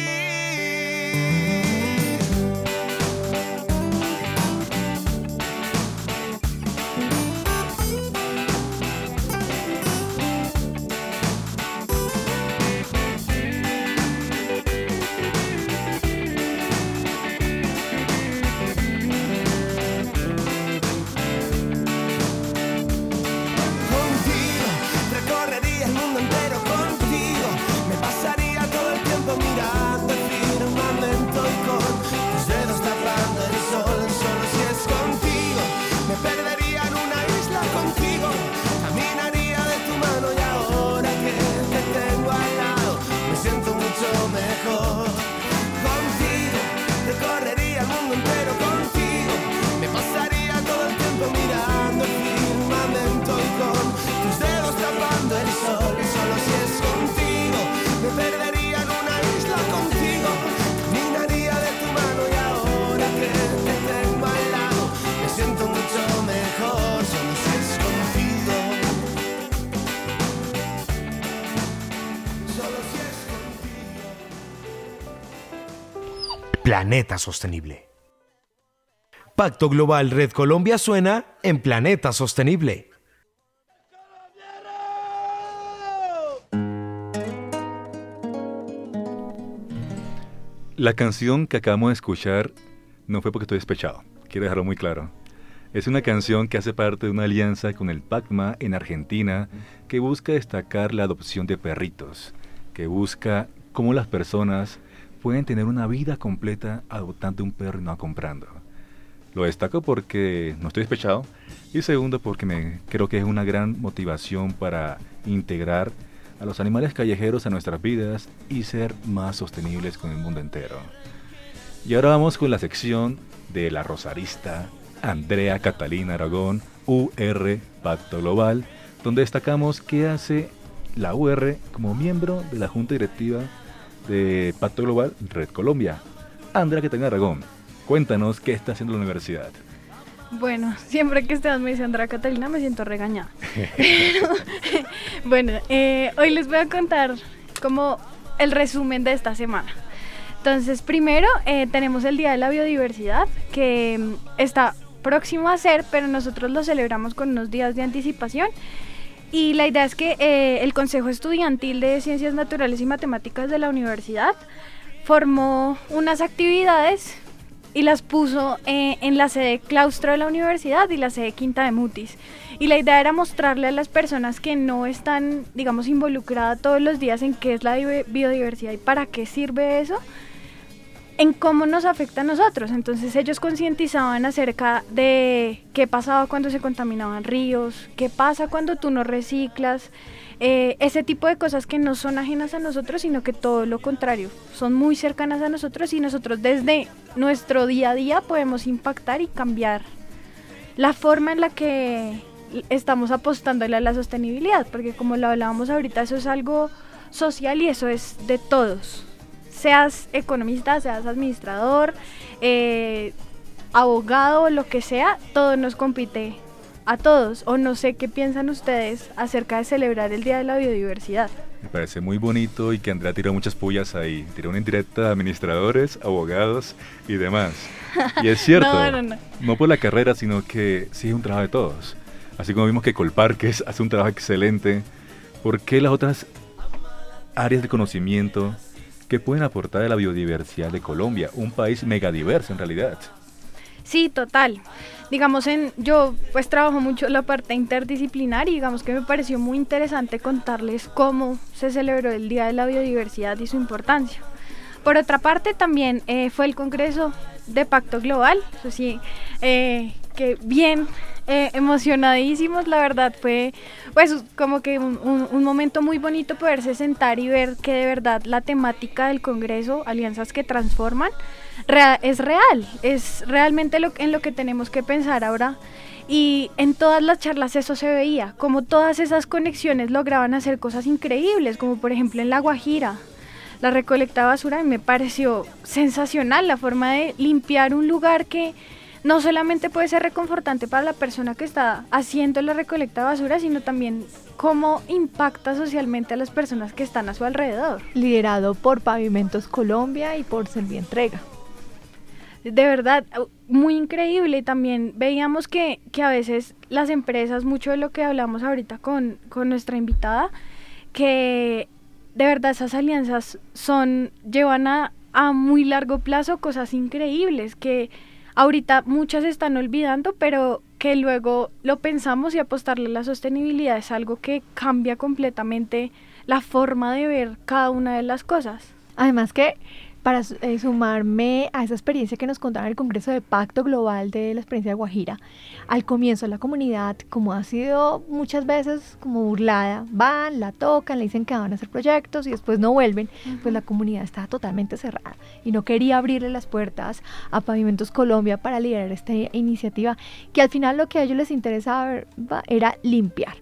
Planeta Sostenible. Pacto Global Red Colombia suena en Planeta Sostenible. La canción que acabamos de escuchar no fue porque estoy despechado, quiero dejarlo muy claro. Es una canción que hace parte de una alianza con el PACMA en Argentina que busca destacar la adopción de perritos, que busca cómo las personas pueden tener una vida completa adoptando un perro y no comprando. Lo destaco porque no estoy despechado y segundo porque me creo que es una gran motivación para integrar a los animales callejeros a nuestras vidas y ser más sostenibles con el mundo entero. Y ahora vamos con la sección de la rosarista Andrea Catalina Aragón, U R Pacto Global, donde destacamos qué hace la U R como miembro de la Junta Directiva de Pacto Global Red Colombia. Andrea Catalina Aragón, cuéntanos qué está haciendo la universidad. Bueno, siempre que Esteban me dice Andrea Catalina me siento regañada. Pero, bueno, eh, hoy les voy a contar como el resumen de esta semana. Entonces, primero eh, tenemos el Día de la Biodiversidad, que mm, está próximo a ser, pero nosotros lo celebramos con unos días de anticipación. Y la idea es que eh, el Consejo Estudiantil de Ciencias Naturales y Matemáticas de la universidad formó unas actividades y las puso eh, en la sede claustro de la universidad y la sede quinta de Mutis. Y la idea era mostrarle a las personas que no están, digamos, involucradas todos los días en qué es la biodiversidad y para qué sirve eso, en cómo nos afecta a nosotros. Entonces ellos concientizaban acerca de qué pasaba cuando se contaminaban ríos, qué pasa cuando tú no reciclas, eh, ese tipo de cosas que no son ajenas a nosotros, sino que todo lo contrario, son muy cercanas a nosotros y nosotros desde nuestro día a día podemos impactar y cambiar la forma en la que estamos apostándole a la sostenibilidad, porque como lo hablábamos ahorita, eso es algo social y eso es de todos. Seas economista, seas administrador, eh, abogado, lo que sea, todo nos compite a todos. O no sé qué piensan ustedes acerca de celebrar el Día de la Biodiversidad. Me parece muy bonito y que Andrea tiró muchas pullas ahí. Tiró una indirecta a administradores, abogados y demás. Y es cierto, no, no, no. no por la carrera, sino que sí es un trabajo de todos. Así como vimos que Colparques hace un trabajo excelente, ¿por qué las otras áreas de conocimiento que pueden aportar a la biodiversidad de Colombia, un país megadiverso en realidad? Sí, total. Digamos, en yo pues trabajo mucho la parte interdisciplinar y digamos que me pareció muy interesante contarles cómo se celebró el Día de la Biodiversidad y su importancia. Por otra parte, también eh, fue el Congreso de Pacto Global, eso sí, eh, que bien eh, emocionadísimos, la verdad fue pues como que un, un, un momento muy bonito poderse sentar y ver que de verdad la temática del Congreso, Alianzas que Transforman, rea- es real, es realmente lo, en lo que tenemos que pensar ahora. Y en todas las charlas eso se veía, como todas esas conexiones lograban hacer cosas increíbles, como por ejemplo en La Guajira. la recolecta de basura, me pareció sensacional la forma de limpiar un lugar que no solamente puede ser reconfortante para la persona que está haciendo la recolecta de basura, sino también cómo impacta socialmente a las personas que están a su alrededor. Liderado por Pavimentos Colombia y por Servientrega. De verdad, muy increíble. Y también veíamos que, que a veces las empresas, mucho de lo que hablamos ahorita con, con nuestra invitada, que de verdad esas alianzas son, llevan a, a muy largo plazo cosas increíbles que ahorita muchas están olvidando, pero que luego lo pensamos, y apostarle a la sostenibilidad es algo que cambia completamente la forma de ver cada una de las cosas. Además que, para eh, sumarme a esa experiencia que nos contaron en el Congreso de Pacto Global de la experiencia de Guajira, al comienzo la comunidad, como ha sido muchas veces como burlada, van, la tocan, le dicen que van a hacer proyectos y después no vuelven, uh-huh. Pues la comunidad estaba totalmente cerrada y no quería abrirle las puertas a Pavimentos Colombia para liderar esta iniciativa, que al final lo que a ellos les interesaba era limpiar,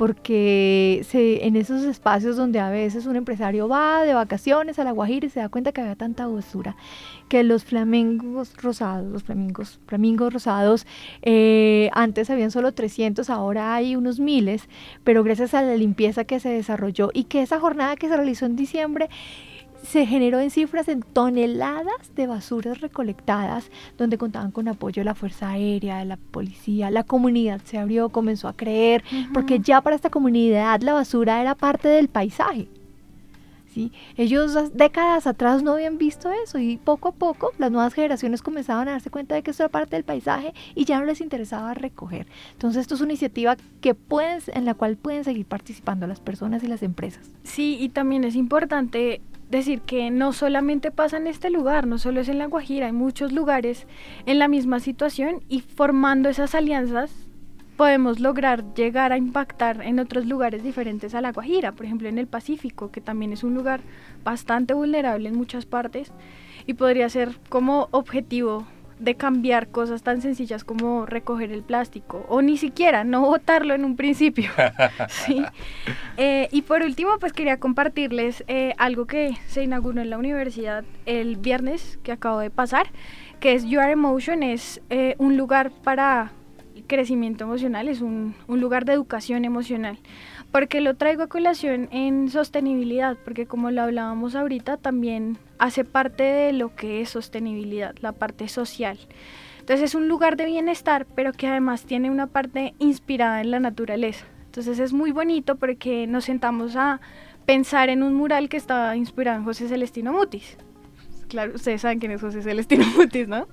porque se, en esos espacios donde a veces un empresario va de vacaciones a La Guajira y se da cuenta que había tanta basura, que los flamingos rosados, los flamingos, flamingos rosados, eh, antes habían solo trescientos, ahora hay unos miles, pero gracias a la limpieza que se desarrolló y que esa jornada que se realizó en diciembre se generó en cifras en toneladas de basuras recolectadas, donde contaban con apoyo de la Fuerza Aérea, de la policía, la comunidad se abrió, comenzó a creer, uh-huh. Porque ya para esta comunidad la basura era parte del paisaje, ¿sí? Ellos décadas atrás no habían visto eso y poco a poco las nuevas generaciones comenzaban a darse cuenta de que esto era parte del paisaje y ya no les interesaba recoger. Entonces esto es una iniciativa que pueden, en la cual pueden seguir participando las personas y las empresas. Sí, y también es importante decir que no solamente pasa en este lugar, no solo es en La Guajira, hay muchos lugares en la misma situación, y formando esas alianzas podemos lograr llegar a impactar en otros lugares diferentes a La Guajira, por ejemplo en el Pacífico, que también es un lugar bastante vulnerable en muchas partes y podría ser como objetivo de cambiar cosas tan sencillas como recoger el plástico o ni siquiera no botarlo en un principio. ¿Sí? Eh, y por último, pues quería compartirles eh, algo que se inauguró en la universidad el viernes que acabo de pasar, que es You Are Emotion. Es eh, un lugar para crecimiento emocional, es un, un lugar de educación emocional. ¿Por qué lo traigo a colación en sostenibilidad? Porque como lo hablábamos ahorita, también hace parte de lo que es sostenibilidad, la parte social. Entonces es un lugar de bienestar, pero que además tiene una parte inspirada en la naturaleza. Entonces es muy bonito porque nos sentamos a pensar en un mural que estaba inspirado en José Celestino Mutis. Claro, ustedes saben quién es José Celestino Mutis, ¿no?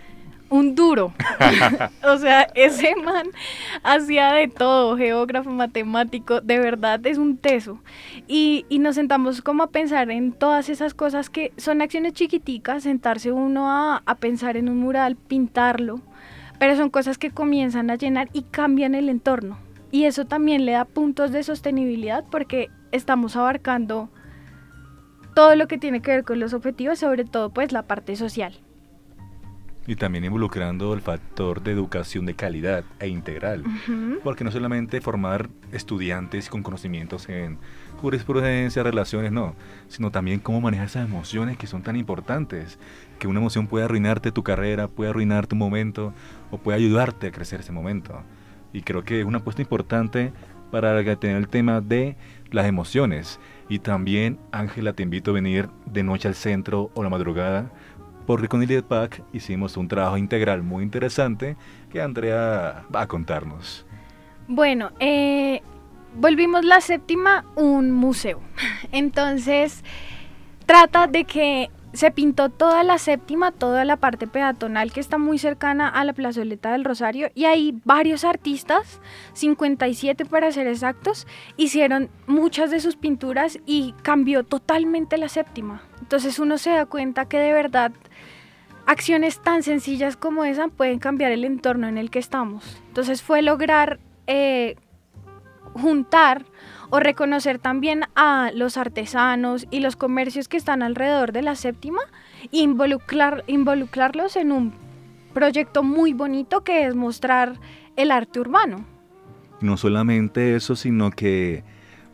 Un duro. O sea, ese man hacía de todo, geógrafo, matemático, de verdad es un teso. Y, y nos sentamos como a pensar en todas esas cosas que son acciones chiquiticas, sentarse uno a, a pensar en un mural, pintarlo, pero son cosas que comienzan a llenar y cambian el entorno. Y eso también le da puntos de sostenibilidad porque estamos abarcando todo lo que tiene que ver con los objetivos, sobre todo pues la parte social. Y también involucrando el factor de educación de calidad e integral, uh-huh. Porque no solamente formar estudiantes con conocimientos en jurisprudencia, relaciones, no, sino también cómo manejar esas emociones que son tan importantes, que una emoción puede arruinarte tu carrera, puede arruinar tu momento o puede ayudarte a crecer ese momento. Y creo que es una apuesta importante para tener el tema de las emociones. Y también, Ángela, te invito a venir de noche al centro o la madrugada, porque con Iliad Pack hicimos un trabajo integral muy interesante que Andrea va a contarnos. Bueno, eh, volvimos la séptima un museo. Entonces, trata de que se pintó toda la séptima, toda la parte peatonal que está muy cercana a la plazoleta del Rosario, y ahí varios artistas, cincuenta y siete para ser exactos, hicieron muchas de sus pinturas y cambió totalmente la séptima. Entonces uno se da cuenta que de verdad acciones tan sencillas como esa pueden cambiar el entorno en el que estamos. Entonces fue lograr eh, juntar o reconocer también a los artesanos y los comercios que están alrededor de la séptima e involucrar, involucrarlos en un proyecto muy bonito que es mostrar el arte urbano. No solamente eso, sino que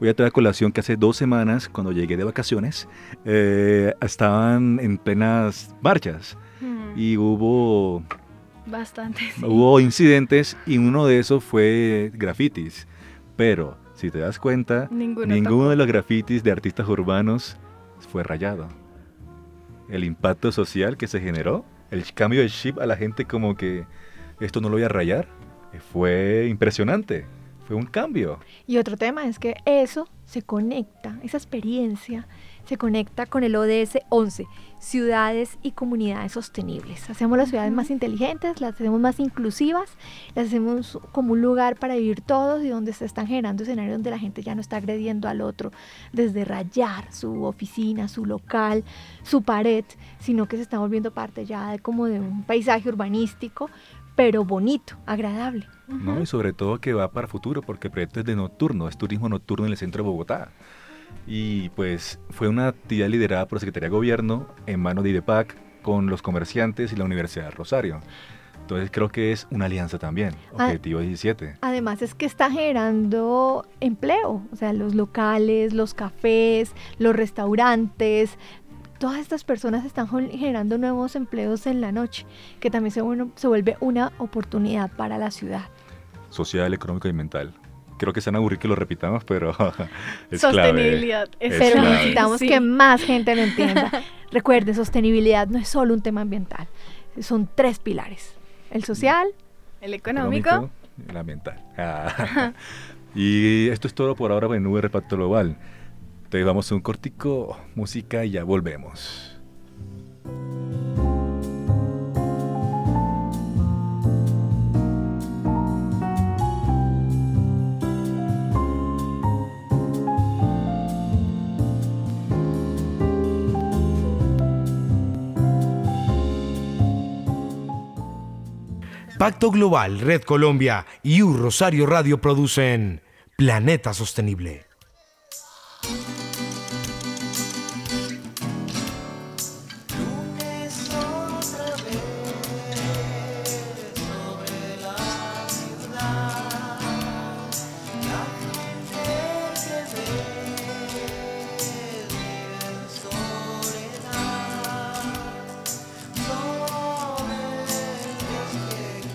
Voy a traer a colación que hace dos semanas, cuando llegué de vacaciones, eh, estaban en plenas marchas Hmm, y hubo, Bastante. Sí. hubo incidentes y uno de esos fue grafitis. Pero, si te das cuenta, Ninguno ninguno tocó. de los grafitis de artistas urbanos fue rayado. El impacto social que se generó, el cambio de chip a la gente como que esto no lo voy a rayar, eh, fue impresionante. Fue un cambio. Y otro tema es que eso se conecta, esa experiencia se conecta con el O D S once, ciudades y comunidades sostenibles. Hacemos las ciudades más inteligentes, las hacemos más inclusivas, las hacemos como un lugar para vivir todos y donde se están generando escenarios donde la gente ya no está agrediendo al otro, desde rayar su oficina, su local, su pared, sino que se está volviendo parte ya de como de un paisaje urbanístico, pero bonito, agradable. ¿No? Y sobre todo que va para futuro, porque el proyecto es de nocturno, es turismo nocturno en el centro de Bogotá. Y pues fue una actividad liderada por la Secretaría de Gobierno en manos de IDEPAC con los comerciantes y la Universidad de Rosario. Entonces creo que es una alianza también, Ah. Objetivo diecisiete. Además es que está generando empleo, o sea, los locales, los cafés, los restaurantes, todas estas personas están gen- generando nuevos empleos en la noche, que también se, vuelve- se vuelve una oportunidad para la ciudad. Social, económico y mental. Creo que se van a aburrir que lo repitamos, pero es clave. Sostenibilidad. Es Pero clave. necesitamos Sí. que más gente lo entienda. Recuerden, sostenibilidad no es solo un tema ambiental, son tres pilares, el social, El económico. y la mental. Ah. Y esto es todo por ahora en Nube Repacto Global. Entonces vamos a un cortico, música y ya volvemos. Pacto Global, Red Colombia y U Rosario Radio producen Planeta Sostenible. Lunes otra vez sobre la ciudad, la gente que ves vive en soledad, sobre los que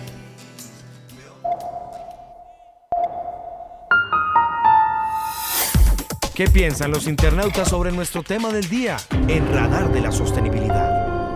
¿Qué piensan los internautas sobre nuestro tema del día en Radar de la Sostenibilidad?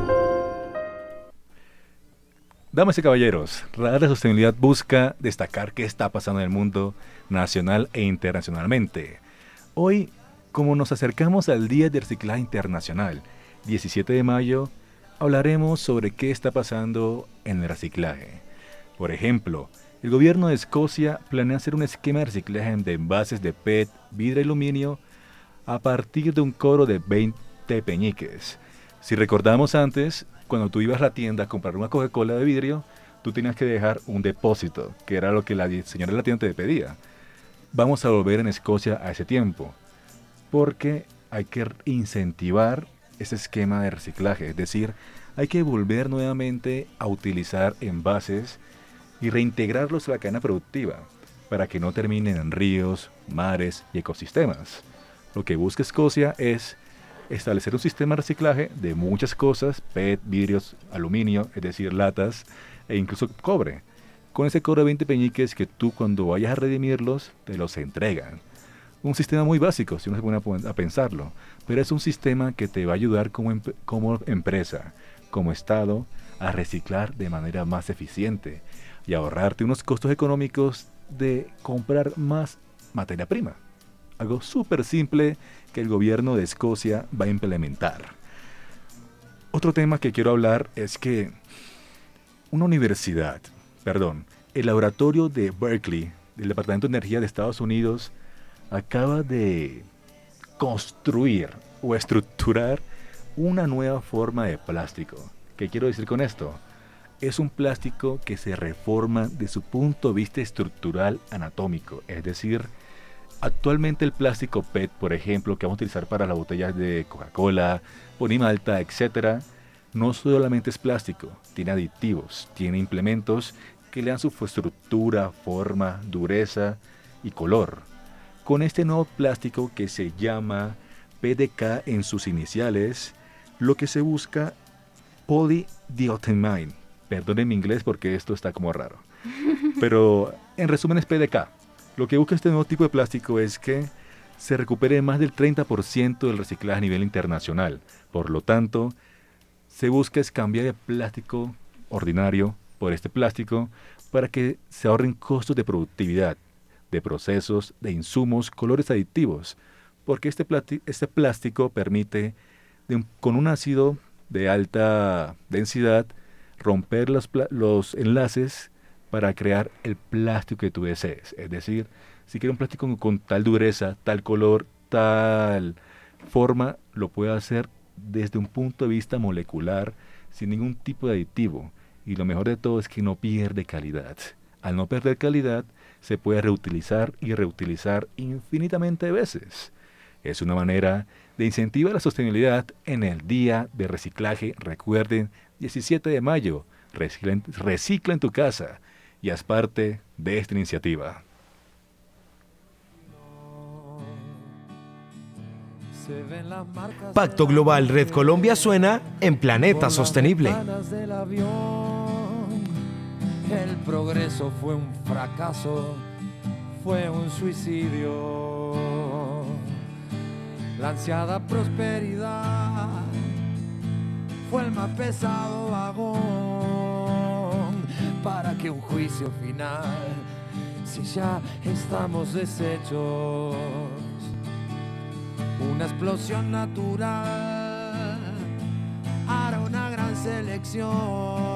Damas y caballeros, Radar de Sostenibilidad busca destacar qué está pasando en el mundo nacional e internacionalmente. Hoy, como nos acercamos al Día de Reciclaje Internacional, diecisiete de mayo, hablaremos sobre qué está pasando en el reciclaje. Por ejemplo, el gobierno de Escocia planea hacer un esquema de reciclaje de envases de P E T, vidrio y aluminio a partir de un cobro de veinte peñiques. Si recordamos antes, cuando tú ibas a la tienda a comprar una Coca-Cola de vidrio, tú tenías que dejar un depósito, que era lo que la señora de la tienda te pedía. Vamos a volver en Escocia a ese tiempo, porque hay que incentivar ese esquema de reciclaje, es decir, hay que volver nuevamente a utilizar envases y reintegrarlos a la cadena productiva, para que no terminen en ríos, mares y ecosistemas. Lo que busca Escocia es establecer un sistema de reciclaje de muchas cosas, P E T, vidrios, aluminio, es decir, latas, e incluso cobre. Con ese cobre de veinte peñiques que tú cuando vayas a redimirlos, te los entregan. Un sistema muy básico, si uno se pone a, pon- a pensarlo, pero es un sistema que te va a ayudar como, em- como empresa, como Estado, a reciclar de manera más eficiente y ahorrarte unos costos económicos de comprar más materia prima. Algo súper simple que el gobierno de Escocia va a implementar. Otro tema que quiero hablar es que una universidad, perdón, el laboratorio de Berkeley, del Departamento de Energía de Estados Unidos, acaba de construir o estructurar una nueva forma de plástico. ¿Qué quiero decir con esto? Es un plástico que se reforma de su punto de vista estructural anatómico, es decir, actualmente el plástico P E T, por ejemplo, que vamos a utilizar para las botellas de Coca-Cola, Ponimalta, etcétera, no solamente es plástico, tiene aditivos, tiene implementos que le dan su estructura, forma, dureza y color. con este nuevo plástico que se llama P D K en sus iniciales, lo que se busca, polydiethylene. Perdonen mi inglés porque esto está como raro. Pero en resumen es P D K. Lo que busca este nuevo tipo de plástico es que se recupere más del treinta por ciento del reciclaje a nivel internacional. Por lo tanto, se busca es cambiar el plástico ordinario por este plástico para que se ahorren costos de productividad, de procesos, de insumos, colores aditivos, porque este, plati- este plástico permite, de un, con un ácido de alta densidad, romper los, pla- los enlaces para crear el plástico que tú desees. Es decir, si quieres un plástico con, con tal dureza, tal color, tal forma, lo puede hacer desde un punto de vista molecular, sin ningún tipo de aditivo. Y lo mejor de todo es que no pierde calidad. Al no perder calidad, se puede reutilizar y reutilizar infinitamente de veces. Es una manera de incentivar la sostenibilidad en el Día de Reciclaje. Recuerden, diecisiete de mayo, recicla en, recicla en tu casa y haz parte de esta iniciativa. Pacto Global Red Colombia suena en Planeta Sostenible. El progreso fue un fracaso, fue un suicidio. La ansiada prosperidad fue el más pesado vagón para que un juicio final, si ya estamos deshechos, una explosión natural hará una gran selección.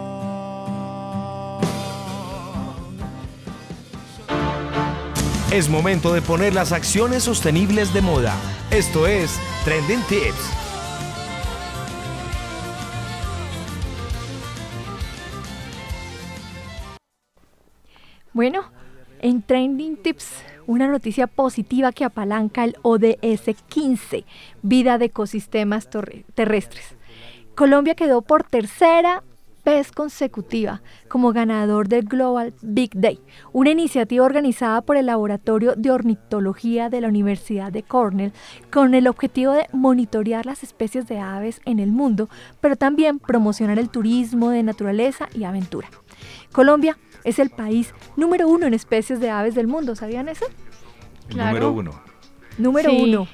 Es momento de poner las acciones sostenibles de moda. Esto es Trending Tips. Bueno, en Trending Tips, una noticia positiva que apalanca el O D S quince, Vida de Ecosistemas Torre- Terrestres. Colombia quedó por tercera vez consecutiva como ganador del Global Big Day, una iniciativa organizada por el Laboratorio de Ornitología de la Universidad de Cornell con el objetivo de monitorear las especies de aves en el mundo, pero también promocionar el turismo de naturaleza y aventura. Colombia es el país número uno en especies de aves del mundo, ¿sabían eso? El Claro. número uno. Número Sí. uno.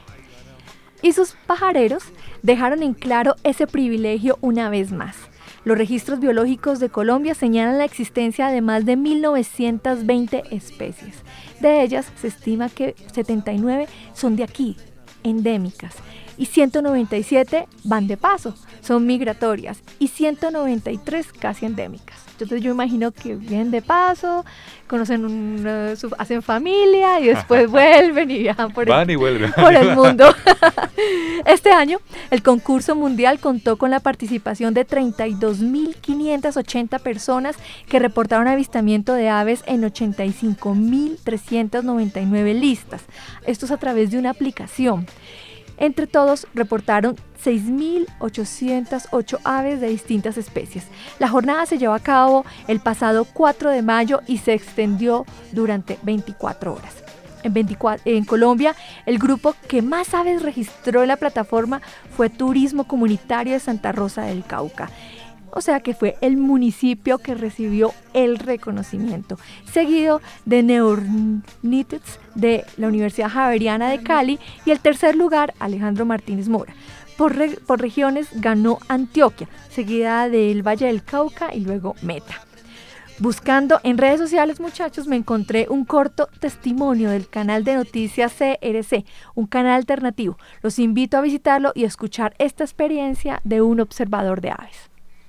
Y sus pajareros dejaron en claro ese privilegio una vez más. Los registros biológicos de Colombia señalan la existencia de más de mil novecientas veinte especies. De ellas se estima que setenta y nueve son de aquí, endémicas, y ciento noventa y siete van de paso, son migratorias, y ciento noventa y tres casi endémicas. Entonces yo imagino que vienen de paso, conocen un, uh, su- hacen familia y después vuelven y viajan por el, Van y vuelven. por el mundo. Este año, el concurso mundial contó con la participación de treinta y dos mil quinientas ochenta personas que reportaron avistamiento de aves en ochenta y cinco mil trescientas noventa y nueve listas. Esto es a través de una aplicación. Entre todos reportaron seis mil ochocientas ocho aves de distintas especies. La jornada se llevó a cabo el pasado cuatro de mayo y se extendió durante veinticuatro horas. En, veinticuatro, en Colombia, el grupo que más aves registró en la plataforma fue Turismo Comunitario de Santa Rosa del Cauca. O sea que fue el municipio que recibió el reconocimiento, seguido de Neornitets de la Universidad Javeriana de Cali y el tercer lugar Alejandro Martínez Mora. Por, re- por regiones ganó Antioquia, seguida del Valle del Cauca y luego Meta. Buscando en redes sociales, muchachos, me encontré un corto testimonio del canal de noticias C R C, un canal alternativo. Los invito a visitarlo y a escuchar esta experiencia de un observador de aves.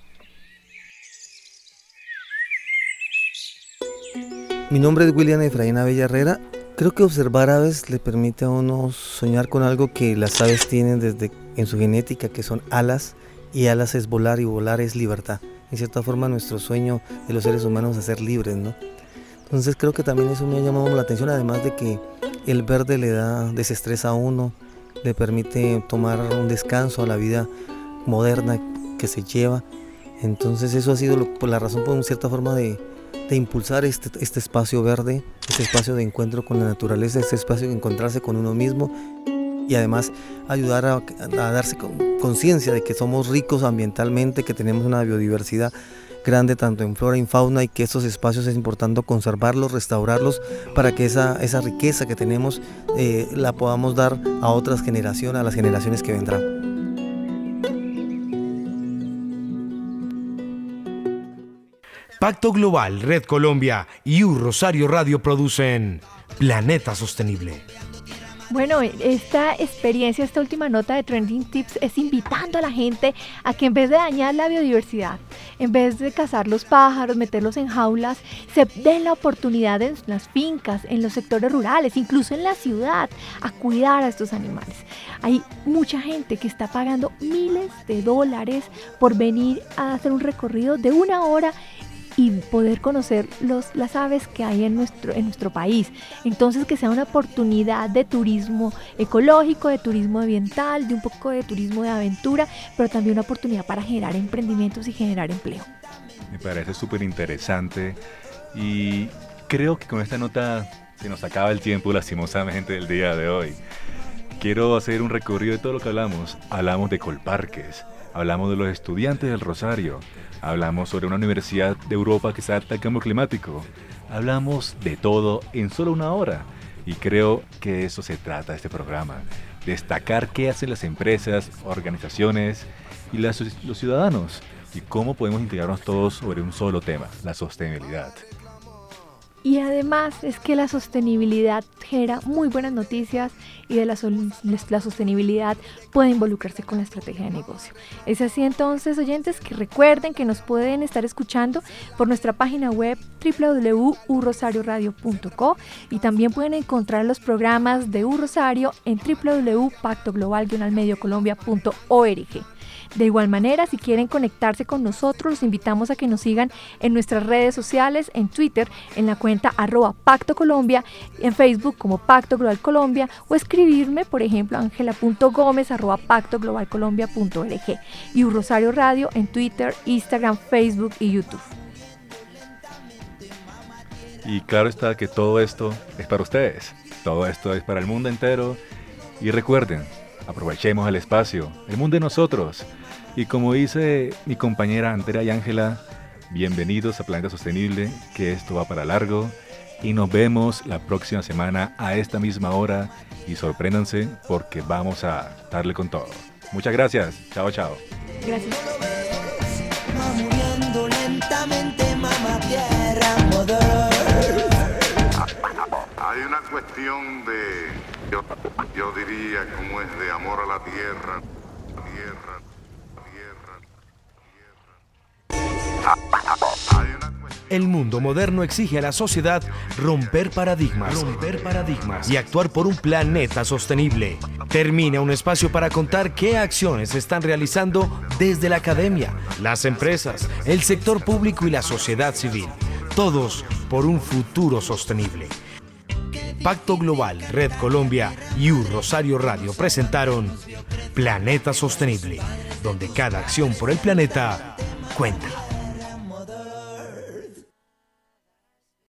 Mi nombre es William Efraín Abella Herrera. Creo que observar aves le permite a uno soñar con algo que las aves tienen desde en su genética, que son alas, y alas es volar y volar es libertad. En cierta forma nuestro sueño de los seres humanos es ser libres, ¿no? Entonces creo que también eso me ha llamado la atención, además de que el verde le da desestresa a uno, le permite tomar un descanso a la vida moderna que se lleva. Entonces eso ha sido lo, por la razón, por cierta forma, de de impulsar este, este espacio verde, este espacio de encuentro con la naturaleza, este espacio de encontrarse con uno mismo y además ayudar a, a darse conciencia de que somos ricos ambientalmente, que tenemos una biodiversidad grande tanto en flora y en fauna y que estos espacios es importante conservarlos, restaurarlos para que esa, esa riqueza que tenemos eh, la podamos dar a otras generaciones, a las generaciones que vendrán. Pacto Global, Red Colombia y U Rosario Radio producen Planeta Sostenible. Bueno, esta experiencia, esta última nota de Trending Tips es invitando a la gente a que en vez de dañar la biodiversidad, en vez de cazar los pájaros, meterlos en jaulas, se den la oportunidad en las fincas, en los sectores rurales, incluso en la ciudad, a cuidar a estos animales. Hay mucha gente que está pagando miles de dólares por venir a hacer un recorrido de una hora y poder conocer los, las aves que hay en nuestro, en nuestro país. Entonces, que sea una oportunidad de turismo ecológico, de turismo ambiental, de un poco de turismo de aventura, pero también una oportunidad para generar emprendimientos y generar empleo. Me parece súper interesante y creo que con esta nota se nos acaba el tiempo lastimosamente del día de hoy. Quiero hacer un recorrido de todo lo que hablamos. Hablamos de Colparques, hablamos de los estudiantes del Rosario, hablamos sobre una universidad de Europa que se adapta al cambio climático. Hablamos de todo en solo una hora. Y creo que de eso se trata este programa. Destacar qué hacen las empresas, organizaciones y las, los ciudadanos. Y cómo podemos integrarnos todos sobre un solo tema, la sostenibilidad. Y además es que la sostenibilidad genera muy buenas noticias y de la, sol- la sostenibilidad puede involucrarse con la estrategia de negocio. Es así entonces, oyentes, que recuerden que nos pueden estar escuchando por nuestra página web doble u doble u doble u punto u rosario radio punto co y también pueden encontrar los programas de U Rosario en doble u doble u doble u punto pacto global guion al medio colombia punto org. De igual manera, si quieren conectarse con nosotros, los invitamos a que nos sigan en nuestras redes sociales, en Twitter, en la cuenta arroba Pacto Colombia, en Facebook como Pacto Global Colombia, o escribirme, por ejemplo, angela punto gomez arroba pacto global colombia punto org, y U Rosario Radio en Twitter, Instagram, Facebook y YouTube. Y claro está que todo esto es para ustedes, todo esto es para el mundo entero. Y recuerden, aprovechemos el espacio, el mundo de nosotros. Y como dice mi compañera Andrea y Ángela, bienvenidos a Planeta Sostenible, que esto va para largo. Y nos vemos la próxima semana a esta misma hora. Y sorpréndanse porque vamos a darle con todo. Muchas gracias. Chao, chao. Gracias. Va muriendo lentamente, mamá tierra, mother. Hay una cuestión de, yo, yo diría, como es de amor a la tierra, tierra, tierra, tierra. Hay una cuestión... El mundo moderno exige a la sociedad romper paradigmas, romper paradigmas y actuar por un planeta sostenible. Termina un espacio para contar qué acciones se están realizando desde la academia, las empresas, el sector público y la sociedad civil. Todos por un futuro sostenible. Pacto Global, Red Colombia y U Rosario Radio presentaron Planeta Sostenible, donde cada acción por el planeta cuenta.